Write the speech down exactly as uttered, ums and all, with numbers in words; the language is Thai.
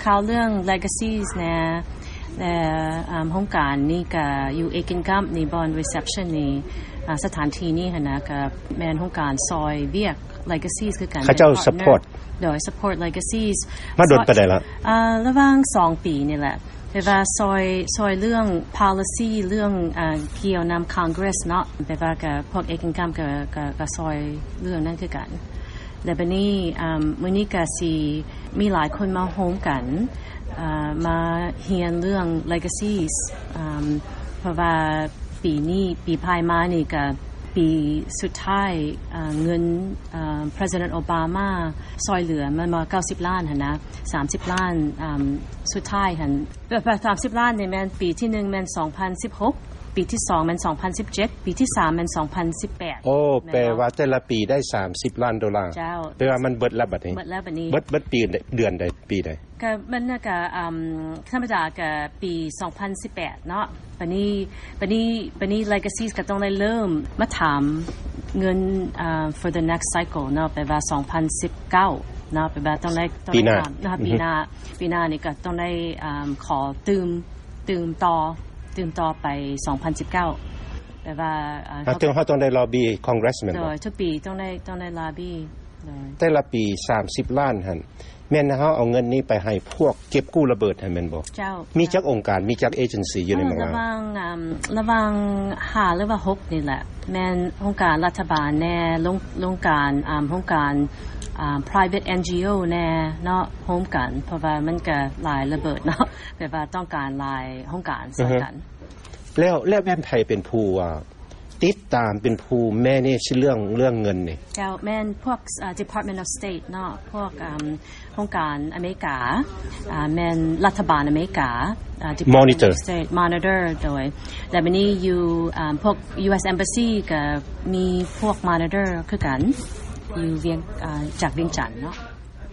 ข่าวเรื่อง legacies นะแต่โครงการนี่ก็อยู่เอกินกัมในบอน reception นี่สถานที่นี่หั่นนะก็แม่นโครงการซอยเวียก legacies คือกันเขาเจ้า support โดย support legacies มาโดนไปได้ละอ่าระหว่างสองปีนี่แหละแต่ว่าซอยซอยเรื่อง policy เรื่องอ่าเกี่ยวนำ Congress เนาะแต่ว่าก็พวกเอกินกัมก็ก็ก็ซอยเรื่องนั้นคือกันแล้วบัดนี้อ่ามื้อนี้ก็สิมีหลายคนมาโฮมกันอ่ามาเรียนเรื่อง legacies อ่าเพราะว่าปีนี้ปีภายมานี่ก็ปีสุดท้ายเงิน President Obama ซอยเหลือมันมาเก้าสิบล้านหั่นนะสามสิบล้านสุดท้ายหั่นสามสิบล้านนี่แม่นปีที่หนึ่งแม่นสองพันสิบหกปีที่สองแม่นสองพันสิบเจ็ดปีที่สามแม่นสองพันสิบแปดโอ้แปลว่าแต่ละปีได้สามสิบล้านดอลลาร์เจ้าแปลว่ามันเบิดแล้วบัดนี้เบิดแล้วบัดนี้เบิดเบิดปีเดือนใดปีใดก็มันน่ะก็อ่าธรรมดาก็ปีสองพันสิบแปดเนาะบัดนี้บัดนี้บัดนี้ legacies ก็ต้องได้เริ่มมาถามเงินอ่า for the next cycle เนาะแปลว่าสองพันสิบเก้าเนาะแปลว่าต้องได้ต้องได้ถามนะคะปีหน้าปีหน้านี่ก็ต้องได้อ่าขอตืมตืมต่อตืมต่อไปสองพันสิบเก้าแปลว่าอ่าต้องเฮาต้องได้ lobby congressman โดยทุกปีต้องได้ต้องได้ lobby แต่ละปีสามสิบล้านหั่นแม่นเฮาเอาเงินนี้ไปให้พวกเก็บกู้ระเบิดให้แม่นบ่เจ้ามีจักองค์การมีจักเอเจนซี่อยู่ในเมืองระหว่างอ่าระหว่างห้าหรือว่าหกนี่แหละแม่นองค์การรัฐบาลแน่โรงโรงการอ่าองค์การอ่า private เอ็น จี โอ แน่เนาะโฮมกันเพราะว่ามันก็หลายระเบิดเนาะแบบว่าต้องการหลายองค์การใส่กันแล้วแล้วแม่นไผเป็นผู้ว่าติดตามเป็นผู้แม่นี่ชื่อเรื่องเรื่องเงินนี่เจ้าแม่นพวก Department of State เนาะพวกอ่าองค์การอเมริกาอ่าแม่นรัฐบาลอเมริกาอ่า Monitor State Monitor โดยแล้วบัดนี้อยู่อ่าพวก ยู เอส Embassy ก็มีพวก Monitor คือกันอยู่เวียงอ่าจากเวียงจันทน์เนาะ